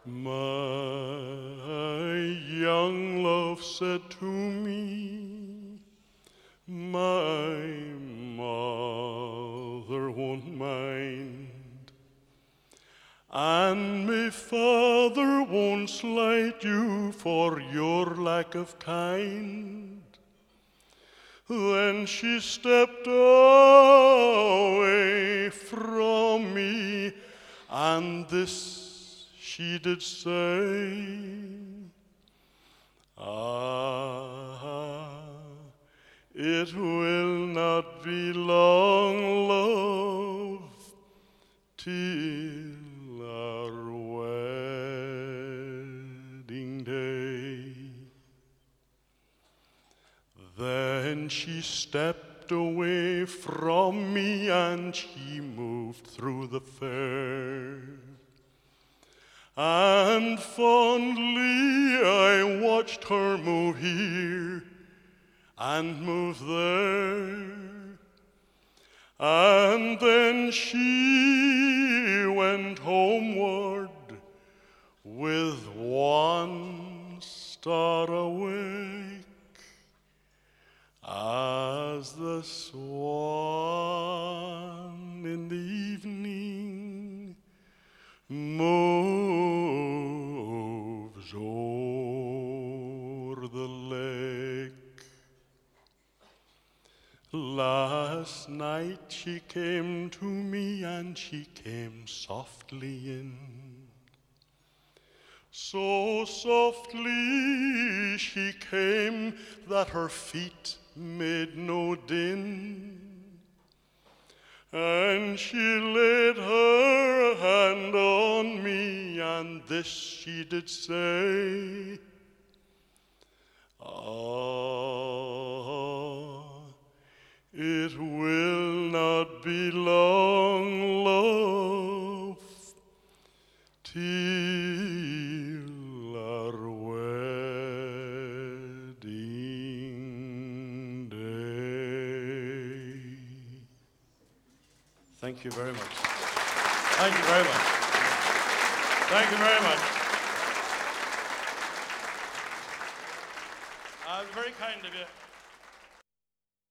My young love said to me, my mother won't mind, and my father won't slight you for your lack of kind. Then she stepped away from me, and this she did say, it will not be long, love, till our wedding day. Then she stepped away from me and she moved through the fair. And fondly I watched her move here and move there. And then she went homeward with one star awake, as the swan in the evening moves o'er the lake. Last night she came to me and she came softly in. So softly she came that her feet made no din. And she laid her hand on me, and this she did say, it will not be long, love, till our wedding day. Thank you very much. Thank you very much. Thank you very much. Very kind of you.